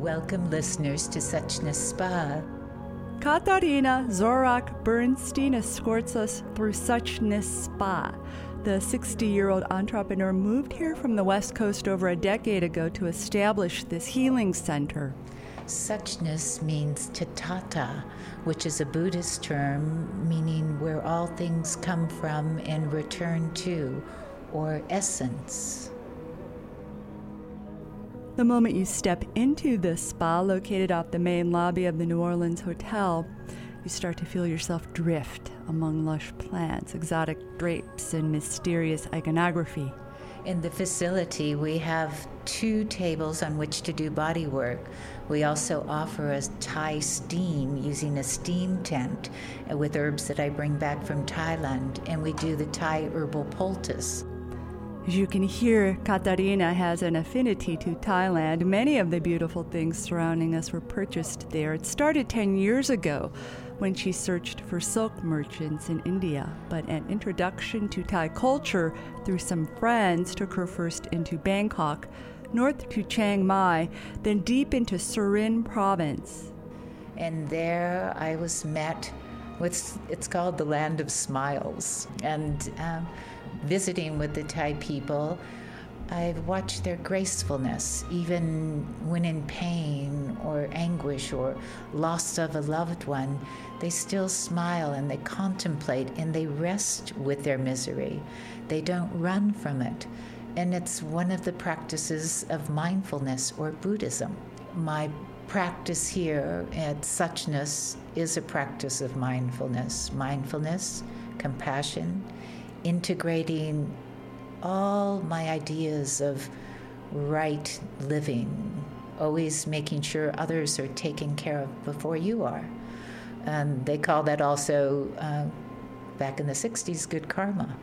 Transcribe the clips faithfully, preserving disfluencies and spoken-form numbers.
Welcome, listeners, to Suchness Spa. Katarina Zorak Bernstein escorts us through Suchness Spa. The sixty-year-old entrepreneur moved here from the West Coast over a decade ago to establish this healing center. Suchness means tatata, which is a Buddhist term meaning where all things come from and return to, or essence. The moment you step into this spa, located off the main lobby of the New Orleans Hotel, you start to feel yourself drift among lush plants, exotic drapes, and mysterious iconography. In the facility, we have two tables on which to do body work. We also offer a Thai steam using a steam tent with herbs that I bring back from Thailand, and we do the Thai herbal poultice. As you can hear, Katarina has an affinity to Thailand. Many of the beautiful things surrounding us were purchased there. It started ten years ago when she searched for silk merchants in India, but an introduction to Thai culture through some friends took her first into Bangkok, north to Chiang Mai, then deep into Surin province. And there I was met with, it's called the Land of Smiles, and um, visiting with the Thai people, I've watched their gracefulness, even when in pain or anguish or loss of a loved one. They still smile and they contemplate and they rest with their misery. They don't run from it. And it's one of the practices of mindfulness or Buddhism. My practice here at Suchness is a practice of mindfulness. Mindfulness, compassion, integrating all my ideas of right living, always making sure others are taken care of before you are. And they call that also, uh, back in the sixties, good karma.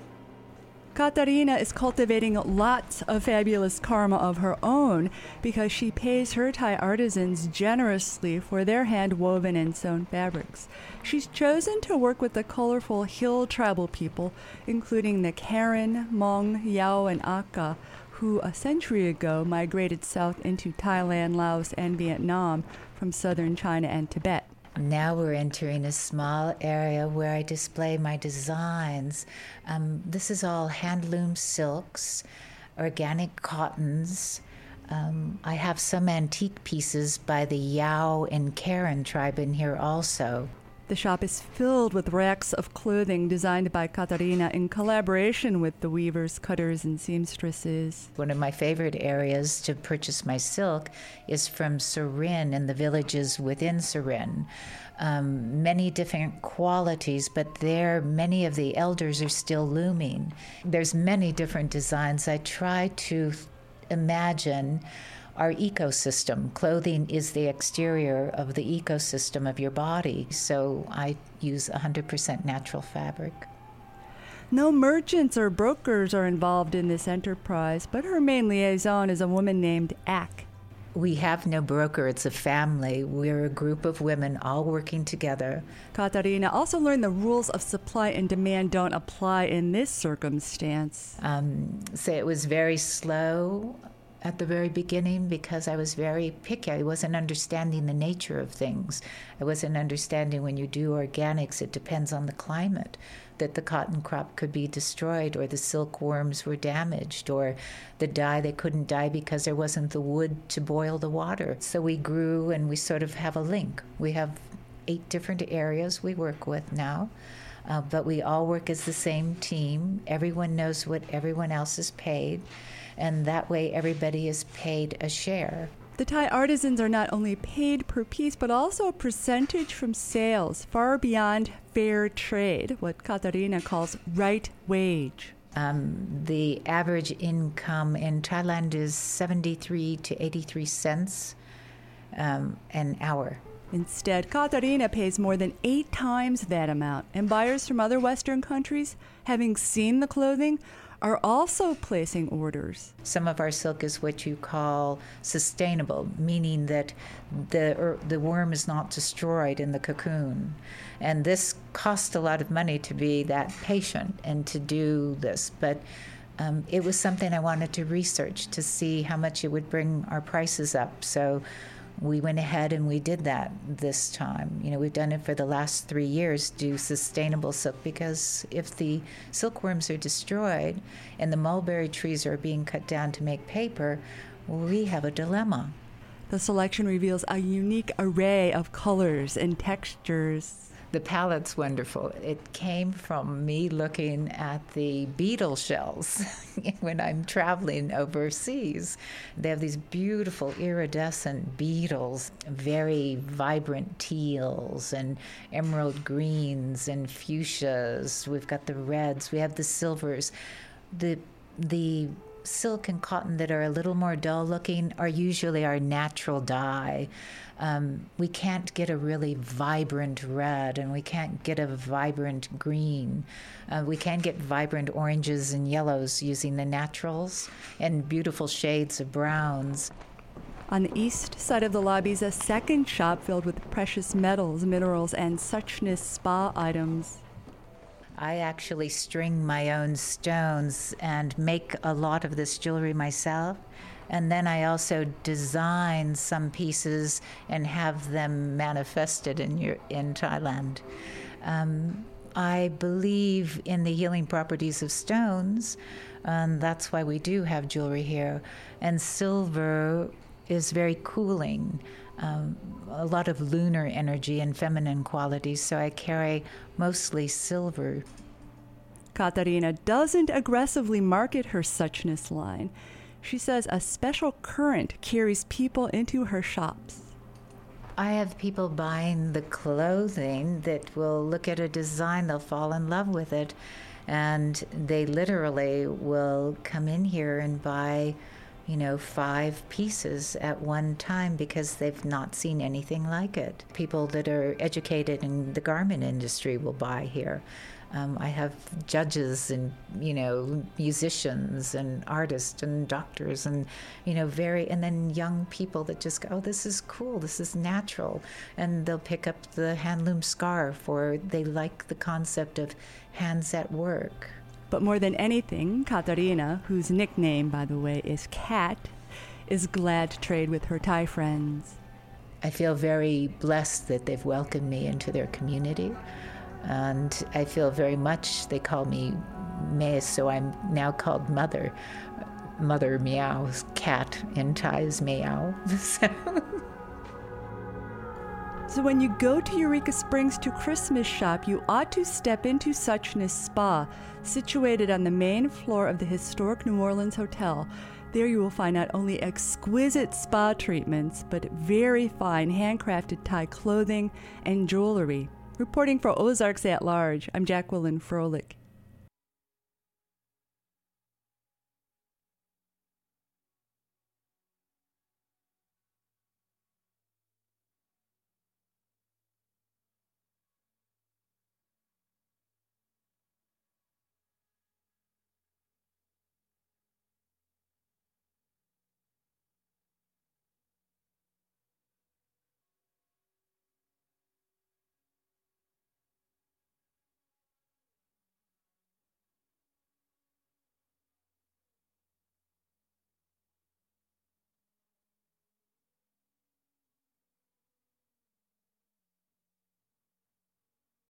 Katarina is cultivating lots of fabulous karma of her own because she pays her Thai artisans generously for their hand-woven and sewn fabrics. She's chosen to work with the colorful hill tribal people, including the Karen, Hmong, Yao, and Aka, who a century ago migrated south into Thailand, Laos, and Vietnam from southern China and Tibet. Now we're entering a small area where I display my designs. Um, this is all handloom silks, organic cottons. Um, I have some antique pieces by the Yao and Karen tribe in here also. The shop is filled with racks of clothing designed by Katarina in collaboration with the weavers, cutters, and seamstresses. One of my favorite areas to purchase my silk is from Surin and the villages within Surin. Um, many different qualities, but there many of the elders are still looming. There's many different designs. I try to imagine our ecosystem. Clothing is the exterior of the ecosystem of your body, so I use one hundred percent natural fabric. No merchants or brokers are involved in this enterprise, but her main liaison is a woman named Ak. We have no broker, it's a family. We're a group of women all working together. Katarina also learned the rules of supply and demand don't apply in this circumstance. Um, so it was very slow at the very beginning because I was very picky. I wasn't understanding the nature of things. I wasn't understanding when you do organics, it depends on the climate, that the cotton crop could be destroyed or the silkworms were damaged or the dye, they couldn't dye because there wasn't the wood to boil the water. So we grew and we sort of have a link. We have eight different areas we work with now. Uh, but we all work as the same team. Everyone knows what everyone else is paid, and that way everybody is paid a share. The Thai artisans are not only paid per piece, but also a percentage from sales, far beyond fair trade, what Katarina calls right wage. Um, the average income in Thailand is seventy-three to eighty-three cents um, an hour. Instead, Katarina pays more than eight times that amount, and buyers from other Western countries, having seen the clothing, are also placing orders. Some of our silk is what you call sustainable, meaning that the er, the worm is not destroyed in the cocoon. And this costs a lot of money to be that patient and to do this. But Um, it was something I wanted to research to see how much it would bring our prices up. So we went ahead and we did that this time. You know, we've done it for the last three years, do sustainable silk, because if the silkworms are destroyed and the mulberry trees are being cut down to make paper, we have a dilemma. The selection reveals a unique array of colors and textures. The palette's wonderful. It came from me looking at the beetle shells when I'm traveling overseas. They have these beautiful iridescent beetles, very vibrant teals and emerald greens and fuchsias. We've got the reds, we have the silvers. The the silk and cotton that are a little more dull looking are usually our natural dye. Um, we can't get a really vibrant red, and we can't get a vibrant green. Uh, we can get vibrant oranges and yellows using the naturals, and beautiful shades of browns. On the east side of the lobby is a second shop filled with precious metals, minerals, and suchness spa items. I actually string my own stones and make a lot of this jewelry myself. And then I also design some pieces and have them manifested in your, in Thailand. Um, I believe in the healing properties of stones, and that's why we do have jewelry here. And silver is very cooling. Um, a lot of lunar energy and feminine qualities, so I carry mostly silver. Katarina doesn't aggressively market her suchness line. She says a special current carries people into her shops. I have people buying the clothing that will look at a design, they'll fall in love with it, and they literally will come in here and buy, you know, five pieces at one time because they've not seen anything like it. People that are educated in the garment industry will buy here. Um, I have judges and, you know, musicians and artists and doctors and, you know, very, and then young people that just go, oh, this is cool, this is natural. And they'll pick up the handloom scarf, or they like the concept of hands at work. But more than anything, Katarina, whose nickname, by the way, is Cat, is glad to trade with her Thai friends. I feel very blessed that they've welcomed me into their community. And I feel very much, they call me Mae, so I'm now called Mother. Mother Meow, cat in Thai is Meow. So when you go to Eureka Springs to Christmas shop, you ought to step into Suchness Spa, situated on the main floor of the historic New Orleans Hotel. There you will find not only exquisite spa treatments, but very fine handcrafted Thai clothing and jewelry. Reporting for Ozarks at Large, I'm Jacqueline Froelich.